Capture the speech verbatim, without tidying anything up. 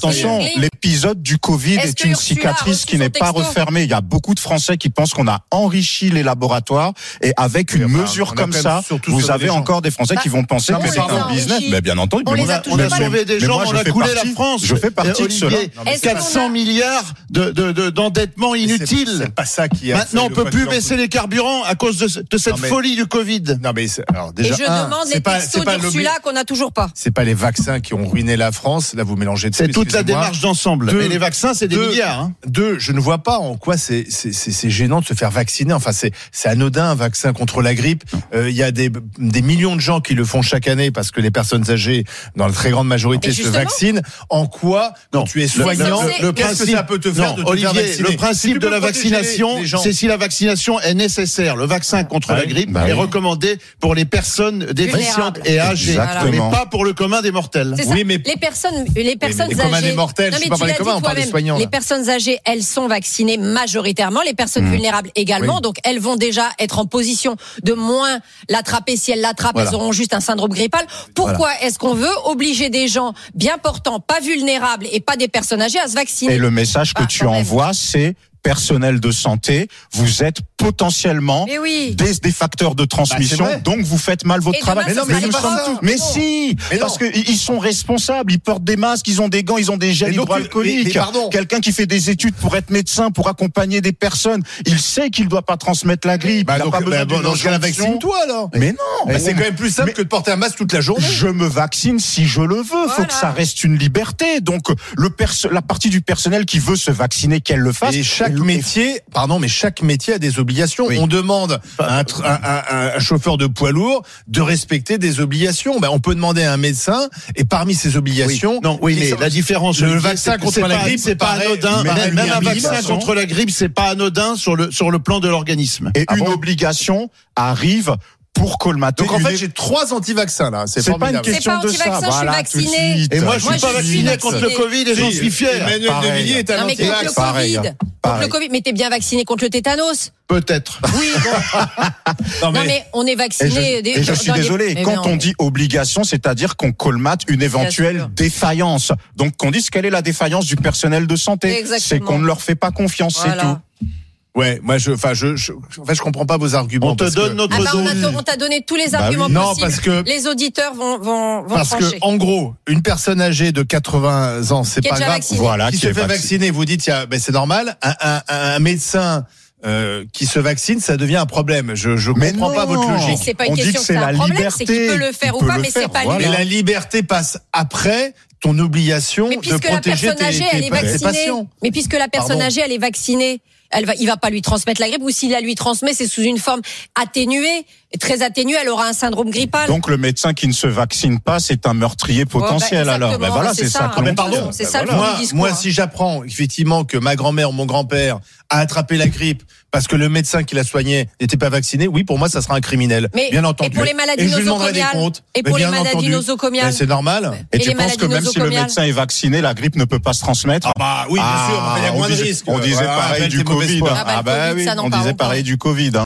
attention, l'épisode du Covid est, est une cicatrice qui n'est pas refermée. Il y a beaucoup de Français qui pensent qu'on a enrichi les laboratoires et avec une oui, mesure enfin, comme ça, vous avez encore des Français bah, qui vont penser que c'est un business. Mais bien entendu, on, mais a, on a sauvé des gens, on a coulé la France. Je fais partie de cela. quatre cents milliards de, de, de, d'endettement inutile. C'est, c'est pas ça qui a. Maintenant, on peut plus baisser les carburants à cause de, de cette non, folie du Covid. Non mais alors déjà. Et je un, demande les textos d'Ursula qu'on n'a toujours pas. C'est pas les vaccins qui ont ruiné la France. Là, vous mélangez. C'est toute la démarche d'ensemble. Deux, mais les vaccins, c'est des deux, milliards. Hein. Deux, je ne vois pas en quoi c'est c'est c'est, c'est gênant de se faire vacciner. Enfin, c'est c'est anodin un vaccin contre la grippe. Il euh, y a des des millions de gens qui le font chaque année parce que les personnes âgées, dans la très grande majorité, se vaccinent. En quoi, quand non, tu es soignant, le, le principe, que ça peut te faire non, de te Olivier, faire vacciner. Le principe si de la vaccination, les, les c'est si la vaccination est nécessaire. Le vaccin contre ah, la grippe bah est oui. recommandé pour les personnes déficientes et âgées, Exactement. mais pas pour le commun des mortels. Oui, mais les personnes, les personnes oui, les âgées. Des mortels, non, mais je sais pas les communs, on parle des soignants. Les personnes âgées, elles sont vaccinées majoritairement. Les personnes mmh. vulnérables également. Oui. Donc elles vont déjà être en position de moins l'attraper. Si elles l'attrapent, voilà. elles auront juste un syndrome grippal. Pourquoi voilà. est-ce qu'on veut obliger des gens bien portants, pas vulnérables et pas des personnes âgées à se vacciner? Et le message que ah, tu envoies, c'est personnel de santé, vous êtes potentiellement oui. des, des facteurs de transmission, bah, donc vous faites mal votre et travail. Demain, mais, mais, nous sommes tous... mais non. si, mais parce qu'ils sont responsables, ils portent des masques, ils ont des gants, ils ont des gels hydroalcooliques. Quelqu'un qui fait des études pour être médecin, pour accompagner des personnes, il sait qu'il ne doit pas transmettre la grippe. Bah, il donc, pas besoin bah, dans ce cas-là, vaccine-toi alors. Mais non, bah, c'est quand même plus simple mais, que de porter un masque toute la journée. Je me vaccine si je le veux. Voilà. Faut que ça reste une liberté. Donc le perso- la partie du personnel qui veut se vacciner, qu'elle le fasse. Et chaque métier. Pardon, mais chaque métier a des obligations. Oui. On demande à un, un, un, un chauffeur de poids lourd de respecter des obligations. Ben, on peut demander à un médecin, et parmi ces obligations, oui. non, oui, mais la différence, le vaccin contre la grippe, c'est pas anodin. Même, même un vaccin contre la grippe, c'est pas anodin sur le sur le plan de l'organisme. Et ah une bon obligation arrive pour colmater. Donc en fait, j'ai trois anti-vaccins là. C'est, c'est pas une question pas de ça. Voilà, je suis vacciné. Et moi, je suis pas vacciné contre le Covid et j'en suis fier. Emmanuel de Villiers est un anti-vax. Pareil. Contre le Covid, mais t'es bien vacciné contre le tétanos? Peut-être. Oui. Bon. non, mais, non mais on est vacciné. Et je, et je suis désolé. Les... Quand on dit obligation, c'est-à-dire qu'on colmate une éventuelle défaillance. Donc qu'on dise quelle est la défaillance du personnel de santé. Exactement. C'est qu'on ne leur fait pas confiance, voilà. c'est tout. Ouais, moi je, enfin je, je, en fait je comprends pas vos arguments. On te donne que... notre ah bah on, a, on t'a donné tous les arguments bah oui. possibles. Non, parce que les auditeurs vont vont vont parce trancher. que en gros, une personne âgée de quatre-vingts ans, c'est qui pas grave, vacciné. voilà, qui, qui se fait vacciner. Vous dites, il y a, ben c'est normal. Un, un, un médecin. Euh, qui se vaccine, ça devient un problème. Je, je mais comprends non, pas votre logique. Mais c'est pas une on question dit que que c'est, c'est un la problème, liberté, c'est qu'il peut le faire ou pas, mais faire, c'est pas voilà. lui. Mais la liberté passe après ton obligation mais de protéger la personne âgée, tes, elle est tes, tes patients. Mais puisque la personne Pardon. âgée, elle est vaccinée, elle va, il va pas lui transmettre la grippe, ou s'il la lui transmet, c'est sous une forme atténuée, très atténuée, elle aura un syndrome grippal. Donc le médecin qui ne se vaccine pas, c'est un meurtrier potentiel. Oh, bah, alors, ben voilà, c'est, c'est ça. ça ah, mais pardon, c'est ça le moi, discours. Moi, si j'apprends effectivement que ma grand-mère ou mon grand-père a attrapé la grippe parce que le médecin qui l'a soigné n'était pas vacciné, oui, pour moi, ça sera un criminel. Mais, bien entendu. Et pour les maladies et je lui demanderai nosocomiales. des comptes. Et pour les maladies nosocomiales. C'est normal. Et, et tu penses que même si le médecin est vacciné, la grippe ne peut pas se transmettre? Ah bah oui, bien sûr, il y a moins de risques. On disait pareil du Covid. Ah bah, ah bah oui, on disait pareil du Covid.